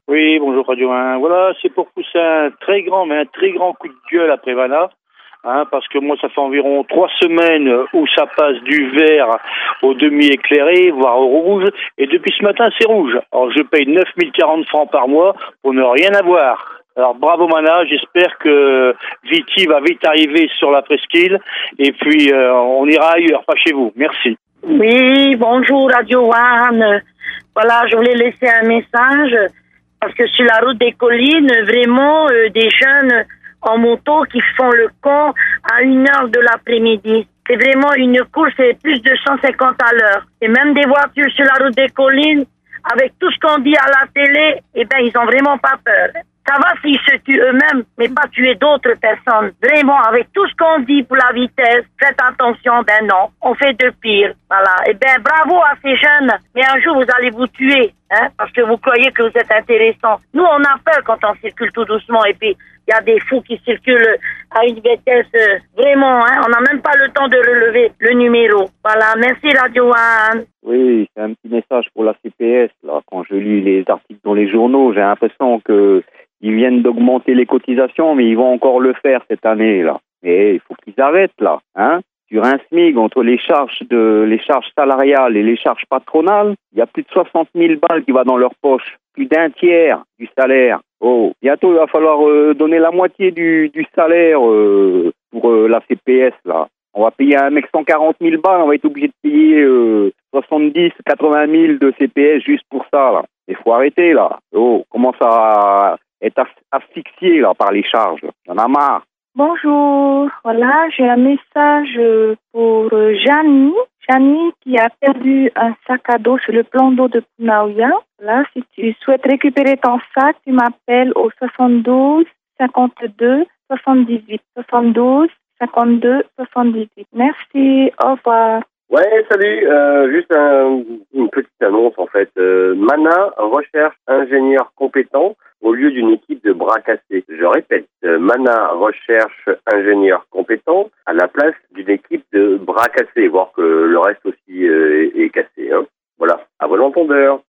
Oui, bonjour Radio 1. Voilà, c'est pour pousser un très grand, mais un très grand coup de gueule après Vanna. Parce que moi, ça fait environ 3 semaines où ça passe du vert au demi-éclairé, voire au rouge. Et depuis ce matin, c'est rouge. Alors, je paye 9040 francs par mois pour ne rien avoir. Alors, bravo Mana, j'espère que Viti va vite arriver sur la presqu'île. Et puis, on ira ailleurs, pas chez vous. Merci. Oui, bonjour Radio One. Voilà, je voulais laisser un message parce que sur la route des collines, vraiment, des jeunes en moto qui font le camp à 1h de l'après-midi. C'est vraiment une course, c'est plus de 150 à l'heure. Et même des voitures sur la route des collines, avec tout ce qu'on dit à la télé, eh ben, ils ont vraiment pas peur. Ça va s'ils se tuent eux-mêmes, mais pas tuer d'autres personnes. Vraiment, avec tout ce qu'on dit pour la vitesse, faites attention, ben non, on fait de pire. Voilà. Et ben, bravo à ces jeunes, mais un jour vous allez vous tuer, parce que vous croyez que vous êtes intéressant. Nous, on a peur quand on circule tout doucement, et puis il y a des fous qui circulent à une vitesse vraiment, on n'a même pas le temps de relever le numéro. Voilà, merci Radio One. Oui, c'est un petit message pour la CPS. Là, quand je lis les articles dans les journaux, j'ai l'impression que ils viennent d'augmenter les cotisations, mais ils vont encore le faire cette année là. Et il faut qu'ils arrêtent là, Sur un SMIC, entre les charges salariales et les charges patronales, il y a plus de 60 000 balles qui va dans leur poche, plus d'un tiers du salaire. Oh, bientôt il va falloir donner la moitié du salaire pour la CPS là. On va payer un mec 140 000 balles, on va être obligé de payer 70, 80 000 de CPS juste pour ça là. Il faut arrêter là. Oh, commence à être asphyxié là par les charges. On en a marre. Bonjour, voilà, j'ai un message pour Janie. Janie qui a perdu un sac à dos sur le plan d'eau de Punaouia. Là, si tu souhaites récupérer ton sac, tu m'appelles au 72 52 78 72 52 78. Merci, au revoir. Ouais, salut. Juste une petite annonce en fait. Mana recherche ingénieur compétent au lieu d'une équipe de bras cassés. Je répète, Mana recherche ingénieur compétent à la place d'une équipe de bras cassés, voire que le reste aussi est cassé. Voilà, à vol entendeur.